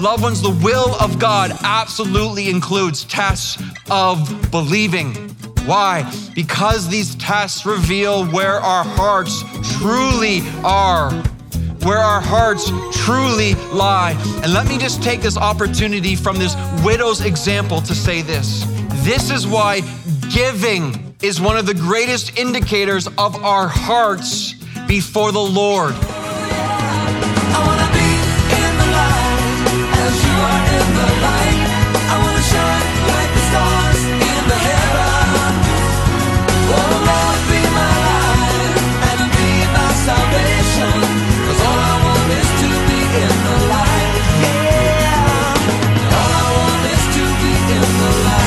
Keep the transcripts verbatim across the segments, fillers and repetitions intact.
Loved ones, the will of God absolutely includes tests of believing. Why? Because these tests reveal where our hearts truly are, where our hearts truly lie. And let me just take this opportunity from this widow's example to say this. This is why giving is one of the greatest indicators of our hearts before the Lord. I wanna be in the light as you are in the light. I wanna shine like the stars in the heavens. Oh Lord, be my light and be my salvation. 'Cause all I want is to be in the light. Yeah. All I want is to be in the light.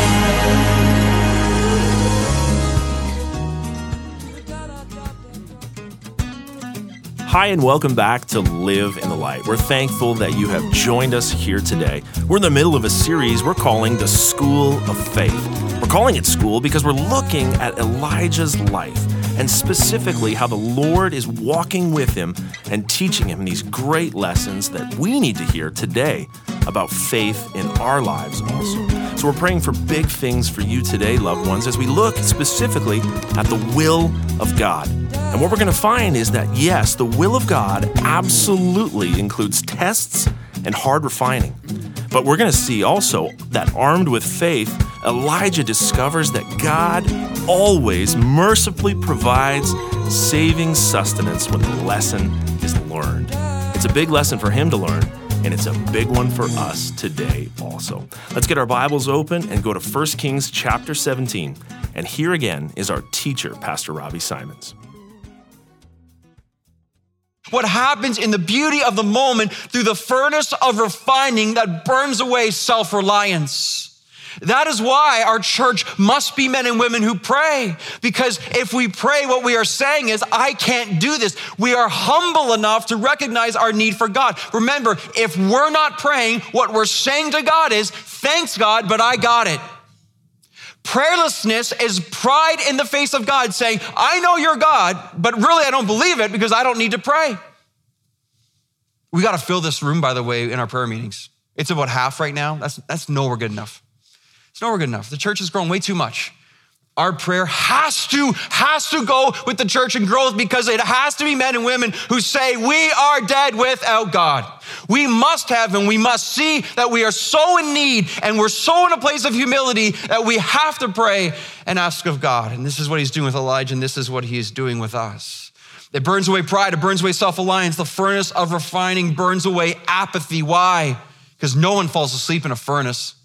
Hi, and welcome back to Live in the Light. We're thankful that you have joined us here today. We're in the middle of a series we're calling the School of Faith. We're calling it school because we're looking at Elijah's life and specifically how the Lord is walking with him and teaching him these great lessons that we need to hear today about faith in our lives also. So we're praying for big things for you today, loved ones, as we look specifically at the will of God. And what we're going to find is that, yes, the will of God absolutely includes tests and hard refining. But we're going to see also that armed with faith, Elijah discovers that God always mercifully provides saving sustenance when the lesson is learned. It's a big lesson for him to learn, and it's a big one for us today also. Let's get our Bibles open and go to First Kings chapter seventeen. And here again is our teacher, Pastor Robbie Simons. What happens in the beauty of the moment through the furnace of refining that burns away self-reliance. That is why our church must be men and women who pray. Because if we pray, what we are saying is, I can't do this. We are humble enough to recognize our need for God. Remember, if we're not praying, what we're saying to God is, thanks God, but I got it. Prayerlessness is pride in the face of God saying, I know you're God, but really I don't believe it because I don't need to pray. We got to fill this room, by the way, in our prayer meetings. It's about half right now. That's, that's nowhere good enough. It's nowhere good enough. The church has grown way too much. Our prayer has to, has to go with the church and growth because it has to be men and women who say, we are dead without God. We must have and we must see that we are so in need and we're so in a place of humility that we have to pray and ask of God. And this is what he's doing with Elijah, and this is what he is doing with us. It burns away pride, it burns away self-reliance. The furnace of refining burns away apathy. Why? Because no one falls asleep in a furnace.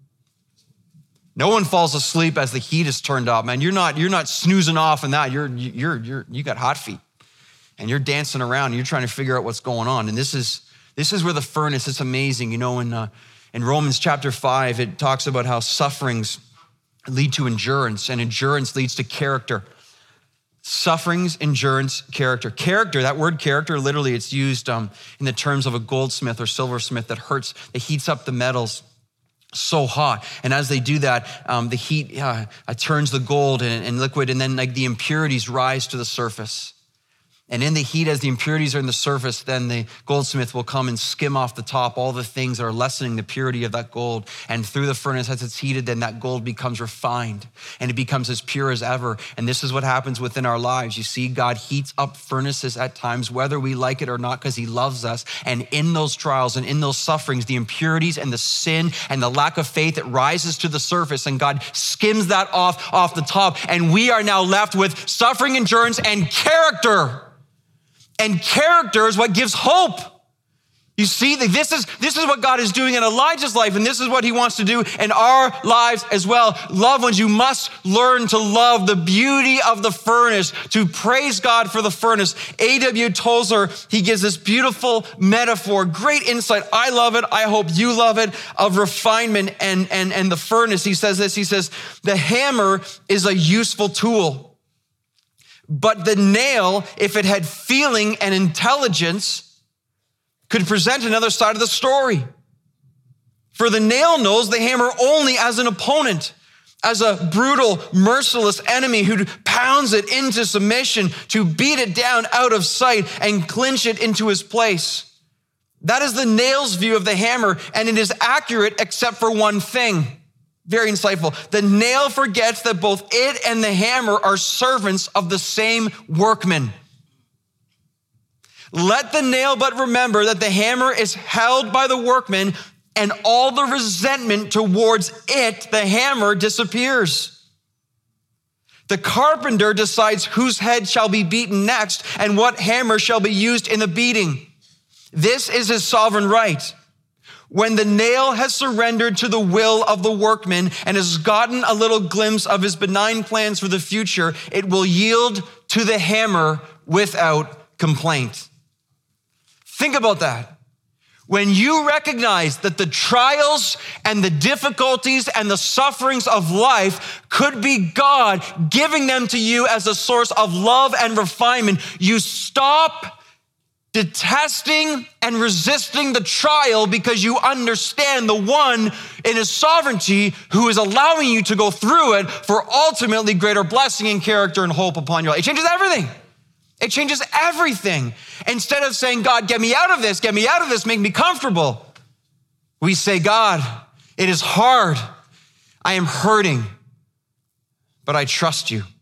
No one falls asleep as the heat is turned up, man. You're not, you're not snoozing off in that. You're, you're, you're, you got hot feet and you're dancing around and you're trying to figure out what's going on. And this is, this is where the furnace, it's amazing. You know, in, uh, in Romans chapter five, it talks about how sufferings lead to endurance and endurance leads to character. Sufferings, endurance, character. Character, that word character, literally it's used um, in the terms of a goldsmith or silversmith that hurts, that heats up the metals so hot. And as they do that, um, the heat uh, uh, turns the gold and, and liquid, and then like the impurities rise to the surface. And in the heat, as the impurities are in the surface, then the goldsmith will come and skim off the top all the things that are lessening the purity of that gold. And through the furnace, as it's heated, then that gold becomes refined and it becomes as pure as ever. And this is what happens within our lives. You see, God heats up furnaces at times, whether we like it or not, because he loves us. And in those trials and in those sufferings, the impurities and the sin and the lack of faith, it rises to the surface and God skims that off, off the top. And we are now left with suffering, endurance, and character. And character is what gives hope. You see, this is, this is what God is doing in Elijah's life, and this is what he wants to do in our lives as well. Loved ones, you must learn to love the beauty of the furnace, to praise God for the furnace. A W Tozer, he gives this beautiful metaphor, great insight. I love it. I hope you love it, of refinement and, and, and the furnace. He says this, he says, the hammer is a useful tool. But the nail, if it had feeling and intelligence, could present another side of the story. For the nail knows the hammer only as an opponent, as a brutal, merciless enemy who pounds it into submission to beat it down out of sight and clinch it into his place. That is the nail's view of the hammer, and it is accurate except for one thing. Very insightful. The nail forgets that both it and the hammer are servants of the same workman. Let the nail but remember that the hammer is held by the workman, and all the resentment towards it, the hammer, disappears. The carpenter decides whose head shall be beaten next and what hammer shall be used in the beating. This is his sovereign right. When the nail has surrendered to the will of the workman and has gotten a little glimpse of his benign plans for the future, it will yield to the hammer without complaint. Think about that. When you recognize that the trials and the difficulties and the sufferings of life could be God giving them to you as a source of love and refinement, you stop detesting and resisting the trial because you understand the one in his sovereignty who is allowing you to go through it for ultimately greater blessing and character and hope upon your life. It changes everything. It changes everything. Instead of saying, God, get me out of this, get me out of this, make me comfortable, we say, God, it is hard. I am hurting, but I trust you.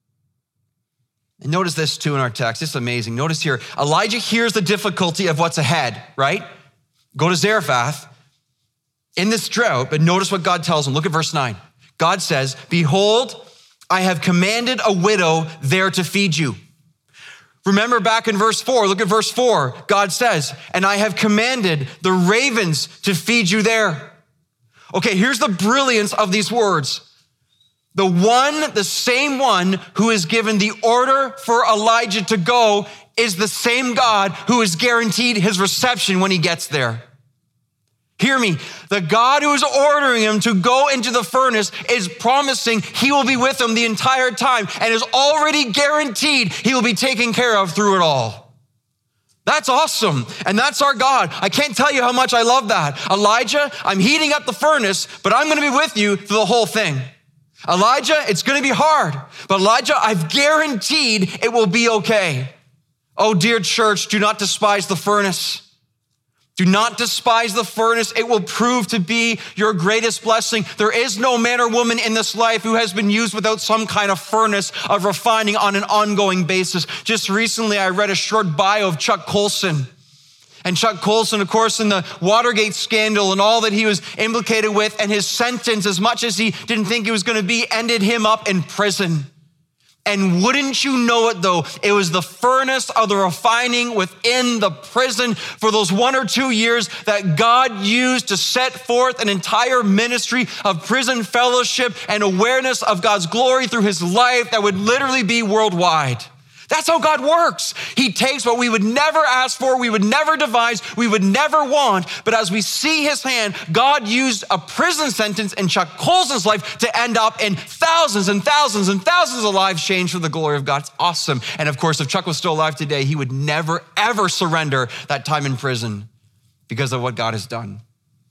And notice this too in our text. It's amazing. Notice here, Elijah hears the difficulty of what's ahead, right? Go to Zarephath in this drought, but notice what God tells him. Look at verse nine. God says, behold, I have commanded a widow there to feed you. Remember back in verse four, look at verse four. God says, and I have commanded the ravens to feed you there. Okay, here's the brilliance of these words. The one, the same one who is given the order for Elijah to go is the same God who is guaranteed his reception when he gets there. Hear me. The God who is ordering him to go into the furnace is promising he will be with him the entire time and is already guaranteed he will be taken care of through it all. That's awesome. And that's our God. I can't tell you how much I love that. Elijah, I'm heating up the furnace, but I'm going to be with you through the whole thing. Elijah, it's going to be hard, but Elijah, I've guaranteed it will be okay. Oh, dear church, do not despise the furnace. Do not despise the furnace. It will prove to be your greatest blessing. There is no man or woman in this life who has been used without some kind of furnace of refining on an ongoing basis. Just recently, I read a short bio of Chuck Colson. And Chuck Colson, of course, in the Watergate scandal and all that he was implicated with, and his sentence, as much as he didn't think it was going to be, ended him up in prison. And wouldn't you know it though, it was the furnace of the refining within the prison for those one or two years that God used to set forth an entire ministry of prison fellowship and awareness of God's glory through his life that would literally be worldwide. That's how God works. He takes what we would never ask for, we would never devise, we would never want, but as we see his hand, God used a prison sentence in Chuck Colson's life to end up in thousands and thousands and thousands of lives changed for the glory of God. It's awesome. And of course, if Chuck was still alive today, he would never, ever surrender that time in prison because of what God has done.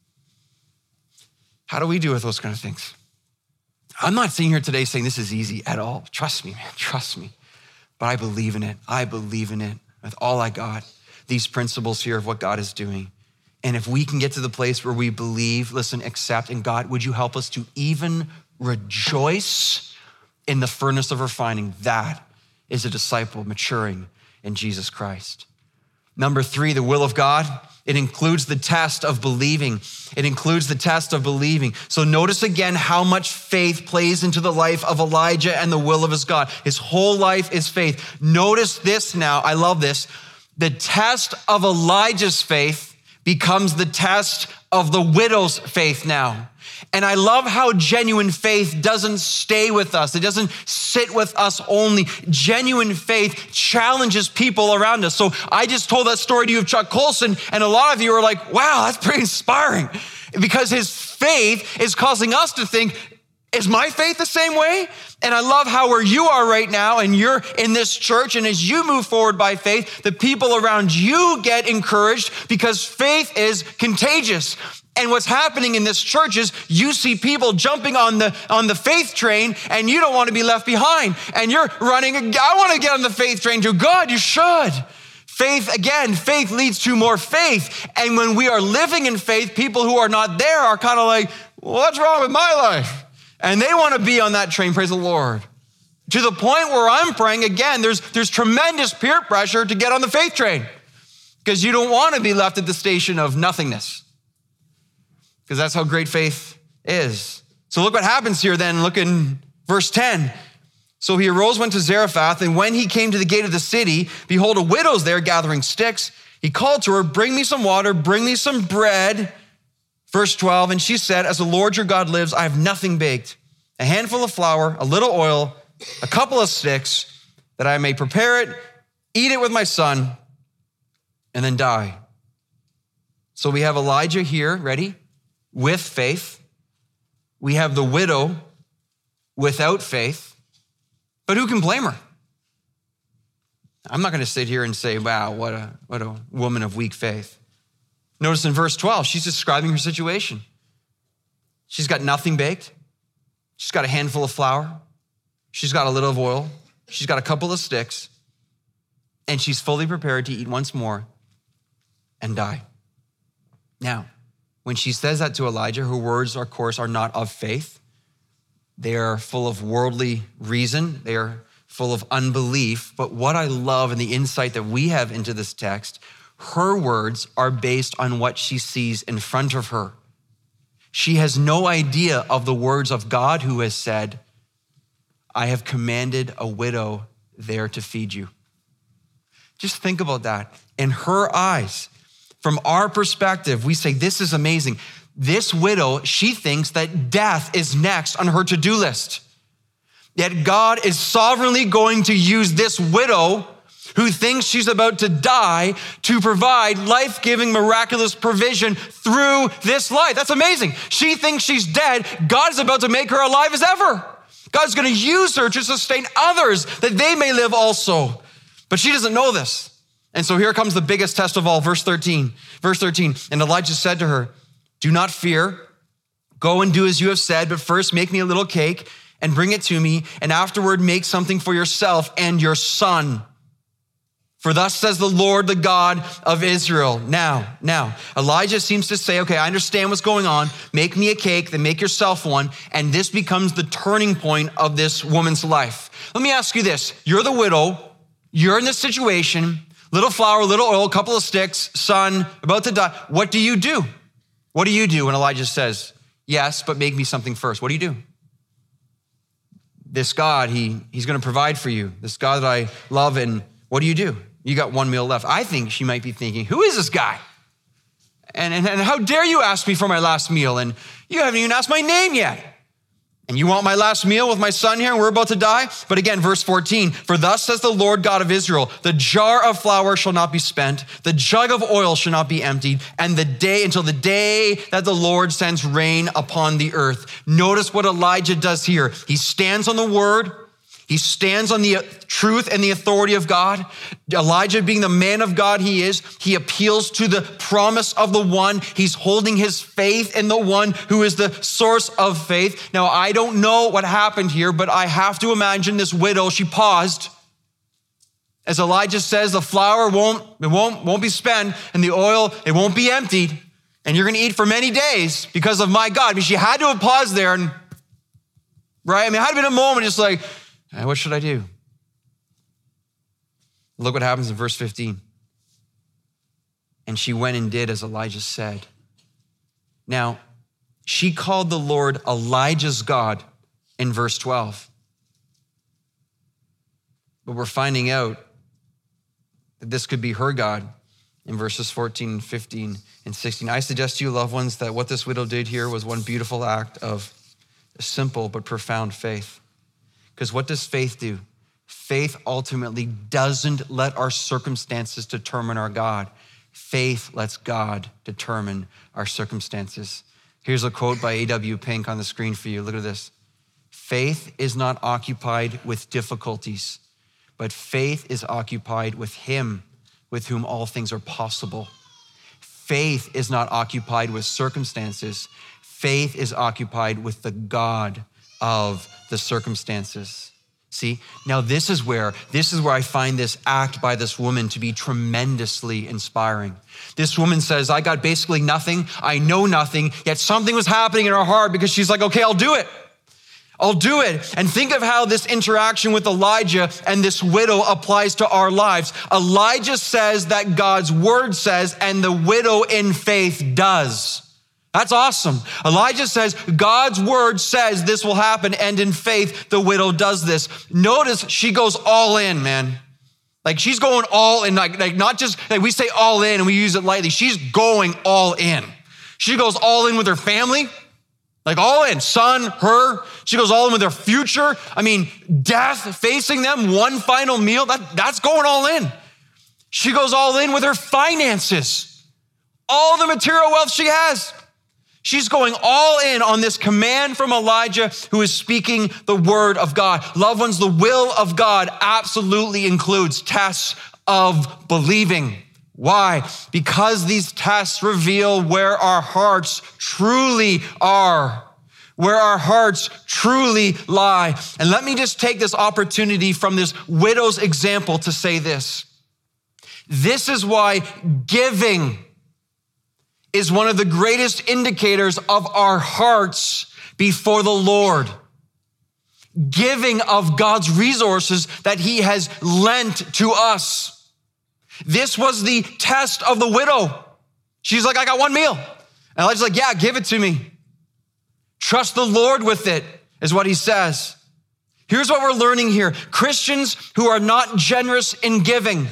How do we do with those kind of things? I'm not sitting here today saying this is easy at all. Trust me, man, trust me. But I believe in it. I believe in it with all I got. These principles here of what God is doing. And if we can get to the place where we believe, listen, accept, and God, would you help us to even rejoice in the furnace of refining? That is a disciple maturing in Jesus Christ. Number three, the will of God. It includes the test of believing. It includes the test of believing. So notice again how much faith plays into the life of Elijah and the will of his God. His whole life is faith. Notice this now. I love this. The test of Elijah's faith becomes the test of the widow's faith now. And I love how genuine faith doesn't stay with us. It doesn't sit with us only. Genuine faith challenges people around us. So I just told that story to you of Chuck Colson, and a lot of you are like, wow, that's pretty inspiring. Because his faith is causing us to think, is my faith the same way? And I love how where you are right now and you're in this church, and as you move forward by faith, the people around you get encouraged because faith is contagious. And what's happening in this church is you see people jumping on the on the faith train, and you don't want to be left behind. And you're running, I want to get on the faith train too. God, you should. Faith, again, faith leads to more faith. And when we are living in faith, people who are not there are kind of like, what's wrong with my life? And they want to be on that train, praise the Lord. To the point where I'm praying, again, there's, there's tremendous peer pressure to get on the faith train because you don't want to be left at the station of nothingness because that's how great faith is. So look what happens here then. Look in verse ten. So he arose, went to Zarephath, and when he came to the gate of the city, behold, a widow's there gathering sticks. He called to her, bring me some water, bring me some bread. Verse twelve, and she said, as the Lord your God lives, I have nothing baked, a handful of flour, a little oil, a couple of sticks, that I may prepare it, eat it with my son, and then die. So we have Elijah here, ready, with faith. We have the widow without faith. But who can blame her? I'm not going to sit here and say, wow, what a, what a woman of weak faith. Notice in verse twelve, she's describing her situation. She's got nothing baked. She's got a handful of flour. She's got a little of oil. She's got a couple of sticks. And she's fully prepared to eat once more and die. Now, when she says that to Elijah, her words, of course, are not of faith. They are full of worldly reason. They are full of unbelief. But what I love and the insight that we have into this text, her words are based on what she sees in front of her. She has no idea of the words of God who has said, I have commanded a widow there to feed you. Just think about that. In her eyes, from our perspective, we say, this is amazing. This widow, she thinks that death is next on her to-do list. Yet God is sovereignly going to use this widow who thinks she's about to die to provide life-giving, miraculous provision through this life. That's amazing. She thinks she's dead. God is about to make her alive as ever. God's going to use her to sustain others that they may live also. But she doesn't know this. And so here comes the biggest test of all, verse thirteen. Verse thirteen, and Elijah said to her, do not fear. Go and do as you have said, but first make me a little cake and bring it to me, and afterward make something for yourself and your son. For thus says the Lord, the God of Israel. Now, now, Elijah seems to say, okay, I understand what's going on. Make me a cake, then make yourself one. And this becomes the turning point of this woman's life. Let me ask you this. You're the widow. You're in this situation. Little flour, little oil, a couple of sticks, son, about to die. What do you do? What do you do when Elijah says, yes, but make me something first? What do you do? This God, he, he's going to provide for you. This God that I love, and what do you do? You got one meal left. I think she might be thinking, who is this guy? And, and, and how dare you ask me for my last meal? And you haven't even asked my name yet. And you want my last meal with my son here and we're about to die? But again, verse fourteen, for thus says the Lord God of Israel, the jar of flour shall not be spent, the jug of oil shall not be emptied, and the day until the day that the Lord sends rain upon the earth. Notice what Elijah does here. He stands on the word. He stands on the truth and the authority of God. Elijah, being the man of God he is, he appeals to the promise of the one. He's holding his faith in the one who is the source of faith. Now, I don't know what happened here, but I have to imagine this widow, she paused. As Elijah says, the flour won't, it won't, won't be spent, and the oil, it won't be emptied, and you're gonna eat for many days because of my God. I mean, she had to have paused there, and right? I mean, it had been a moment just like, what should I do? Look what happens in verse fifteen. And she went and did as Elijah said. Now, she called the Lord Elijah's God in verse twelve. But we're finding out that this could be her God in verses fourteen, fifteen, and sixteen. I suggest to you, loved ones, that what this widow did here was one beautiful act of simple but profound faith. Because what does faith do? Faith ultimately doesn't let our circumstances determine our God. Faith lets God determine our circumstances. Here's a quote by A W Pink on the screen for you. Look at this. Faith is not occupied with difficulties, but faith is occupied with him with whom all things are possible. Faith is not occupied with circumstances. Faith is occupied with the God of the circumstances. See, now this is where, this is where I find this act by this woman to be tremendously inspiring. This woman says, I got basically nothing. I know nothing, yet something was happening in her heart because she's like, okay, I'll do it. I'll do it. And think of how this interaction with Elijah and this widow applies to our lives. Elijah says that God's word says, and the widow in faith does. That's awesome. Elijah says, God's word says this will happen, and in faith, the widow does this. Notice she goes all in, man. Like she's going all in, like, like not just, like we say all in and we use it lightly. She's going all in. She goes all in with her family, like all in, son, her. She goes all in with her future. I mean, death facing them, one final meal, that, that's going all in. She goes all in with her finances, all the material wealth she has. She's going all in on this command from Elijah, who is speaking the word of God. Loved ones, the will of God absolutely includes tests of believing. Why? Because these tests reveal where our hearts truly are, where our hearts truly lie. And let me just take this opportunity from this widow's example to say this. This is why giving is one of the greatest indicators of our hearts before the Lord. Giving of God's resources that he has lent to us. This was the test of the widow. She's like, I got one meal. And Elijah's like, yeah, give it to me. Trust the Lord with it, is what he says. Here's what we're learning here. Christians who are not generous in giving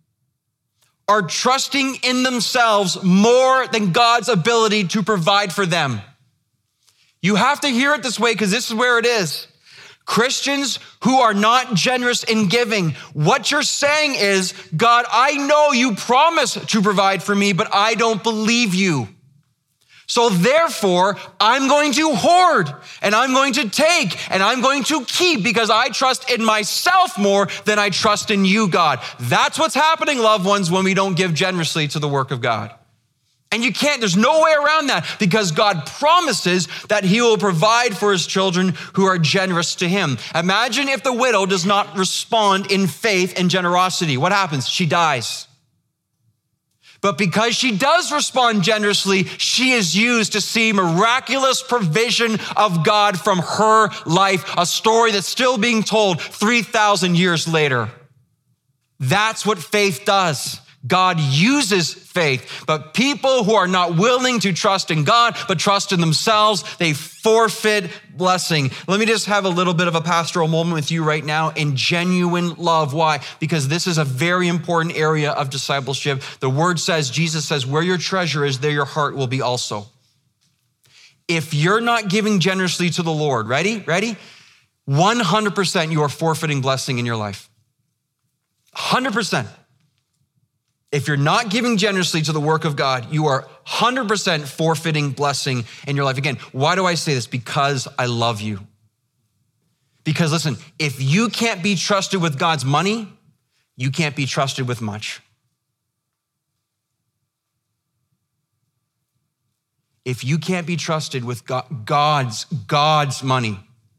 are trusting in themselves more than God's ability to provide for them. You have to hear it this way because this is where it is. Christians who are not generous in giving, what you're saying is, God, I know you promised to provide for me, but I don't believe you. So therefore, I'm going to hoard and I'm going to take and I'm going to keep because I trust in myself more than I trust in you, God. That's what's happening, loved ones, when we don't give generously to the work of God. And you can't, there's no way around that because God promises that he will provide for his children who are generous to him. Imagine if the widow does not respond in faith and generosity. What happens? She dies. But because she does respond generously, she is used to see miraculous provision of God from her life, a story that's still being told three thousand years later. That's what faith does. God uses faith, but people who are not willing to trust in God, but trust in themselves, they forfeit blessing. Let me just have a little bit of a pastoral moment with you right now in genuine love. Why? Because this is a very important area of discipleship. The word says, Jesus says, where your treasure is, there your heart will be also. If you're not giving generously to the Lord, ready, ready? one hundred percent you are forfeiting blessing in your life. one hundred percent. If you're not giving generously to the work of God, you are one hundred percent forfeiting blessing in your life. Again, why do I say this? Because I love you. Because listen, if you can't be trusted with God's money, you can't be trusted with much. If you can't be trusted with God's, God's money,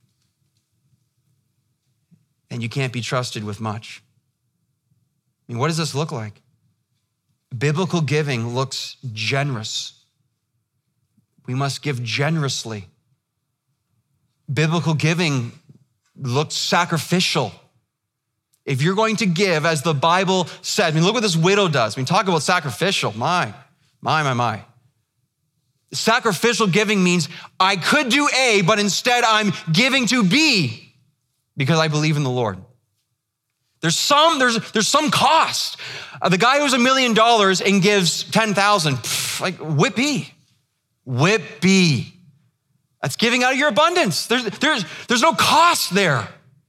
then you can't be trusted with much. I mean, what does this look like? Biblical giving looks generous. We must give generously. Biblical giving looks sacrificial. If you're going to give, as the Bible says, I mean, look what this widow does. I mean, talk about sacrificial. My, my, my, my. Sacrificial giving means I could do A, but instead I'm giving to B because I believe in the Lord. There's some, there's, there's some cost. Uh, the guy who's a million dollars and gives ten thousand, like whippy, whippy. That's giving out of your abundance. There's, there's, there's no cost there.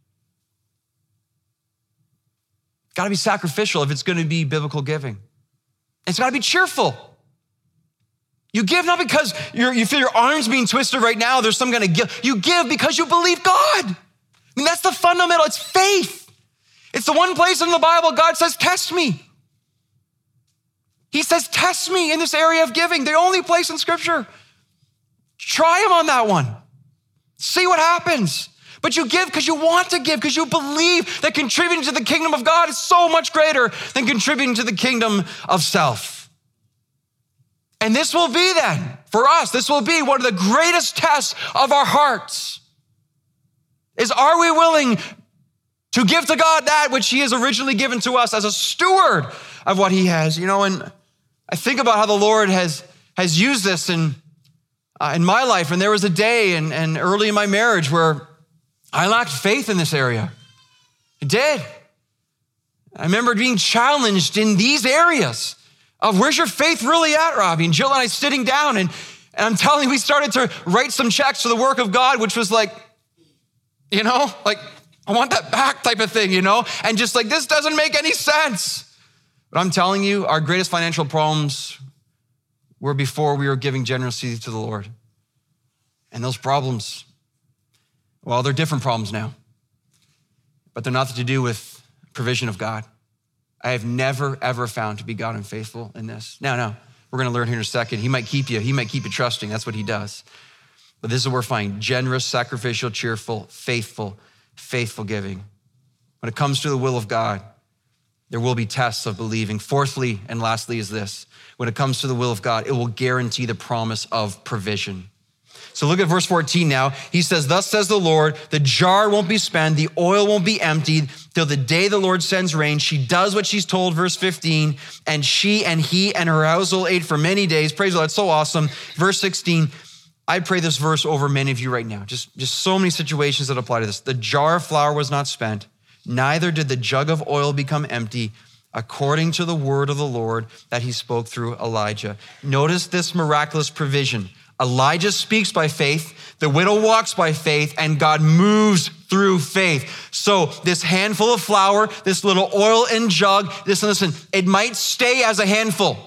It's gotta be sacrificial if it's gonna be biblical giving. It's gotta be cheerful. You give not because you're, you feel your arms being twisted right now, there's some kind of guilt. You give because you believe God. I mean, that's the fundamental, it's faith. It's the one place in the Bible God says, test me. He says, test me in this area of giving. The only place in Scripture. Try him on that one. See what happens. but you give because you want to give, because you believe that contributing to the kingdom of God is so much greater than contributing to the kingdom of self. And this will be then, for us, this will be one of the greatest tests of our hearts, is are we willing to give to God that which he has originally given to us as a steward of what he has? You know, and I think about how the Lord has, has used this in, uh, in my life. And there was a day and, and early in my marriage where I lacked faith in this area. I did. I remember being challenged in these areas of where's your faith really at, Robbie? And Jill and I sitting down and, and I'm telling you, we started to write some checks to the work of God, which was like, you know, like, I want that back type of thing, you know? And just like, this doesn't make any sense. But I'm telling you, our greatest financial problems were before we were giving generously to the Lord. And those problems, well, they're different problems now, but they're nothing to do with provision of God. I have never, ever found to be God and faithful in this. Now, now, we're gonna learn here in a second. He might keep you, he might keep you trusting. That's what he does. But this is what we're finding: generous, sacrificial, cheerful, faithful, faithful giving. When it comes to the will of God, there will be tests of believing. Fourthly, and lastly, is this: when it comes to the will of God, it will guarantee the promise of provision. So look at verse fourteen now. He says, thus says the Lord, the jar won't be spent, the oil won't be emptied till the day the Lord sends rain. She does what she's told, verse fifteen, and she and he and her household ate for many days. Praise the Lord, that's so awesome. Verse sixteen, I pray this verse over many of you right now. Just, just so many situations that apply to this. The jar of flour was not spent, neither did the jug of oil become empty, according to the word of the Lord that he spoke through Elijah. Notice this miraculous provision. Elijah speaks by faith, the widow walks by faith, and God moves through faith. So this handful of flour, this little oil and jug, listen, listen, it might stay as a handful.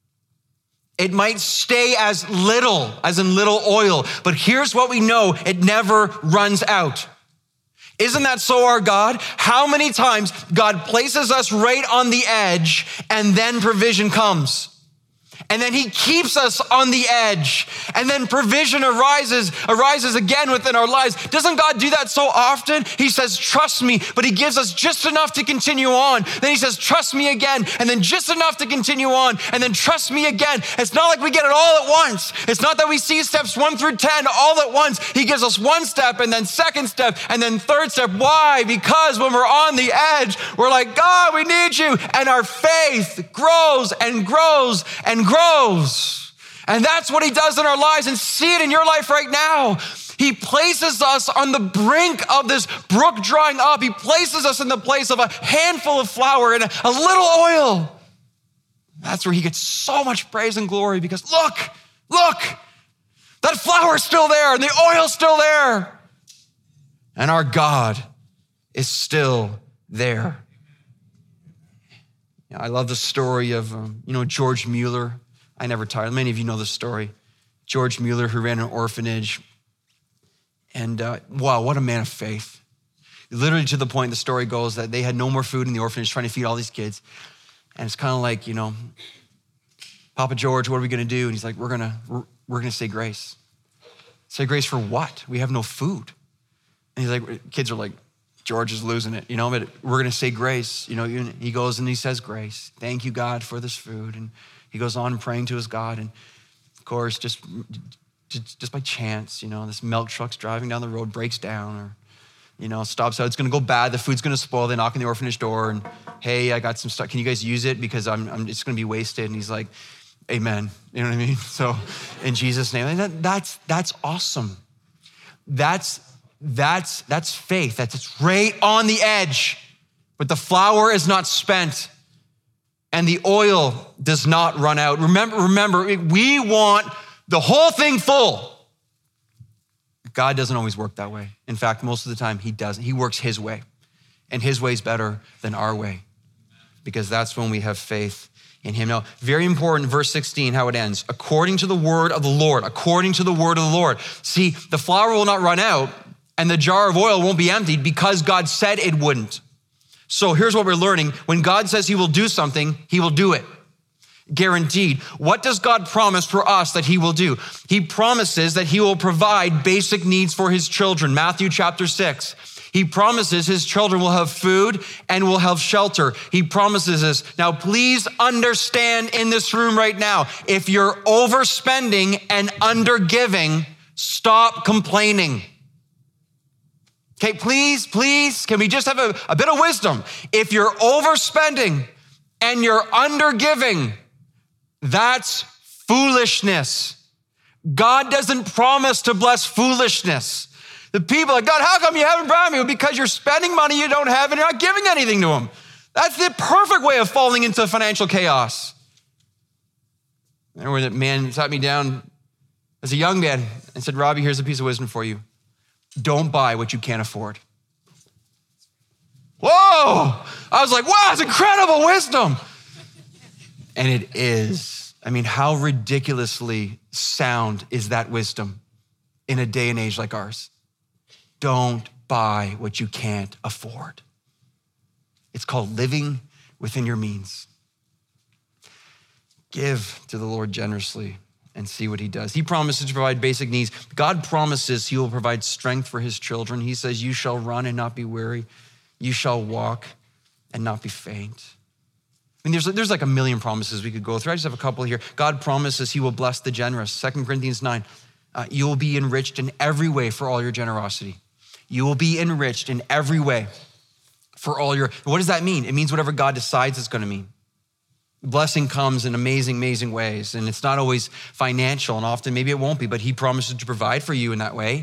It might stay as little, as in little oil, but here's what we know: it never runs out. Isn't that so, our God? How many times God places us right on the edge and then provision comes? And then he keeps us on the edge, and then provision arises, arises again within our lives. Doesn't God do that so often? He says, trust me, but he gives us just enough to continue on. Then he says, trust me again, and then just enough to continue on, and then trust me again. It's not like we get it all at once. It's not that we see steps one through ten all at once. He gives us one step, and then second step, and then third step. Why? Because when we're on the edge, we're like, God, we need you. And our faith grows and grows and grows. Grows. And that's what he does in our lives, and see it in your life right now. He places us on the brink of this brook drying up. He places us in the place of a handful of flour and a, a little oil. That's where he gets so much praise and glory, because look, look, that flour is still there and the oil's still there. And our God is still there. Yeah, I love the story of, um, you know, George Mueller. I never tire. Many of you know the story. George Mueller, who ran an orphanage. And uh, wow, what a man of faith. Literally to the point, the story goes that they had no more food in the orphanage, trying to feed all these kids. And it's kind of like, you know, Papa George, what are we going to do? And he's like, we're going to, we're, we're going to say grace. Say grace for what? We have no food. And he's like, kids are like, George is losing it, you know, but we're going to say grace. You know, he goes and he says grace. Thank you, God, for this food. And he goes on praying to his God. And of course, just, just by chance, you know, this milk truck's driving down the road, breaks down, or, you know, stops out. It's going to go bad. The food's going to spoil. They knock on the orphanage door and, hey, I got some stuff. Can you guys use it? Because I'm, I'm it's going to be wasted. And he's like, amen. You know what I mean? So in Jesus' name, that, that's, that's awesome. That's, that's, that's faith. That's it's right on the edge, but the flour is not spent. And the oil does not run out. Remember, remember, we want the whole thing full. God doesn't always work that way. In fact, most of the time he doesn't. He works his way, and his way is better than our way, because that's when we have faith in him. Now, very important, verse sixteen, how it ends. According to the word of the Lord, according to the word of the Lord. See, the flour will not run out and the jar of oil won't be emptied because God said it wouldn't. So here's what we're learning. When God says he will do something, he will do it. guaranteed. What does God promise for us that he will do? He promises that he will provide basic needs for his children. Matthew chapter six. He promises his children will have food and will have shelter. He promises this. Now, please understand in this room right now, if you're overspending and undergiving, stop complaining. Okay, please, please, can we just have a, a bit of wisdom? If you're overspending and you're undergiving, that's foolishness. God doesn't promise to bless foolishness. The people are, God, how come you haven't brought me? Well, because you're spending money you don't have and you're not giving anything to him. That's the perfect way of falling into financial chaos. I remember that man sat me down as a young man and said, Robbie, here's a piece of wisdom for you. Don't buy what you can't afford. Whoa! I was like, wow, it's incredible wisdom. And it is. I mean, how ridiculously sound is that wisdom in a day and age like ours? Don't buy what you can't afford. It's called living within your means. Give to the Lord generously and see what he does. He promises to provide basic needs. God promises he will provide strength for his children. He says, you shall run and not be weary. You shall walk and not be faint. I mean, there's, there's like a million promises we could go through. I just have a couple here. God promises he will bless the generous. Second Corinthians nine, uh, you will be enriched in every way for all your generosity. You will be enriched in every way for all your, what does that mean? It means whatever God decides it's gonna mean. Blessing comes in amazing, amazing ways. And it's not always financial, and often maybe it won't be, but he promises to provide for you in that way.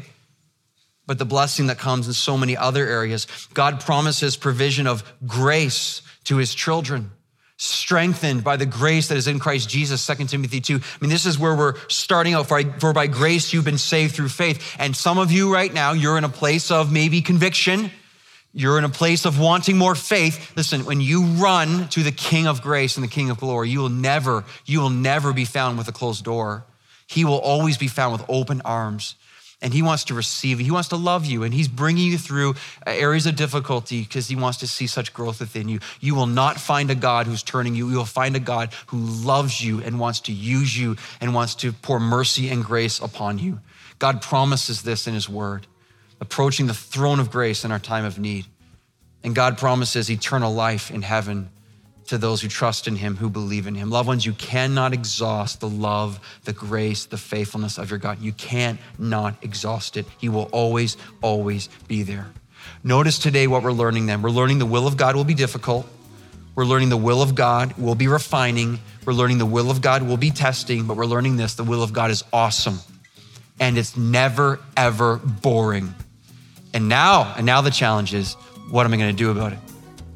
But the blessing that comes in so many other areas, God promises provision of grace to his children, strengthened by the grace that is in Christ Jesus, Second Timothy two. I mean, this is where we're starting out. For, for by grace, you've been saved through faith. And some of you right now, you're in a place of maybe conviction. You're in a place of wanting more faith. Listen, when you run to the King of grace and the King of glory, you will never, you will never be found with a closed door. He will always be found with open arms. And he wants to receive you. He wants to love you. And he's bringing you through areas of difficulty because he wants to see such growth within you. You will not find a God who's turning you. You will find a God who loves you and wants to use you and wants to pour mercy and grace upon you. God promises this in his word, approaching the throne of grace in our time of need. And God promises eternal life in heaven to those who trust in him, who believe in him. Loved ones, you cannot exhaust the love, the grace, the faithfulness of your God. You can't not exhaust it. He will always, always be there. Notice today what we're learning then. We're learning the will of God will be difficult. We're learning the will of God will be refining. We're learning the will of God will be testing, but we're learning this, the will of God is awesome. And it's never, ever boring. And now, and now the challenge is, what am I gonna do about it?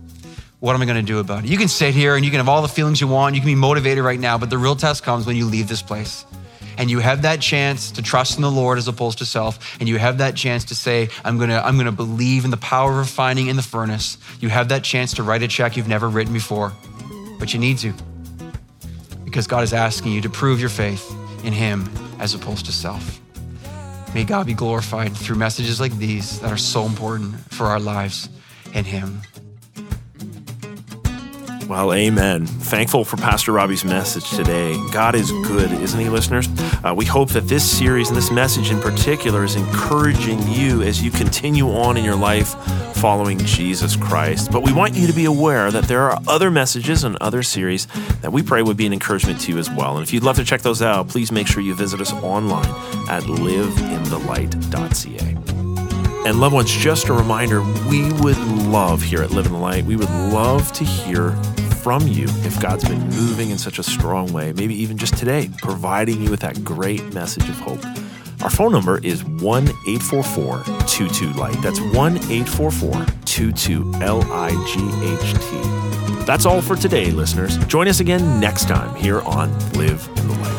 What am I gonna do about it? You can sit here and you can have all the feelings you want. You can be motivated right now, but the real test comes when you leave this place. And you have that chance to trust in the Lord as opposed to self. And you have that chance to say, I'm gonna, I'm gonna believe in the power of refining in the furnace. You have that chance to write a check you've never written before, but you need to. Because God is asking you to prove your faith in him as opposed to self. May God be glorified through messages like these that are so important for our lives in him. Well, amen. Thankful for Pastor Robbie's message today. God is good, isn't he, listeners? Uh, we hope that this series and this message in particular is encouraging you as you continue on in your life following Jesus Christ. But we want you to be aware that there are other messages and other series that we pray would be an encouragement to you as well. And if you'd love to check those out, please make sure you visit us online at live in the light dot c a. And loved ones, just a reminder, we would love here at Live in the Light, we would love to hear from you if God's been moving in such a strong way, maybe even just today, providing you with that great message of hope. Our phone number is one eight four four two two light. That's one eight four four two two L I G H T. That's all for today, listeners. Join us again next time here on Live in the Light.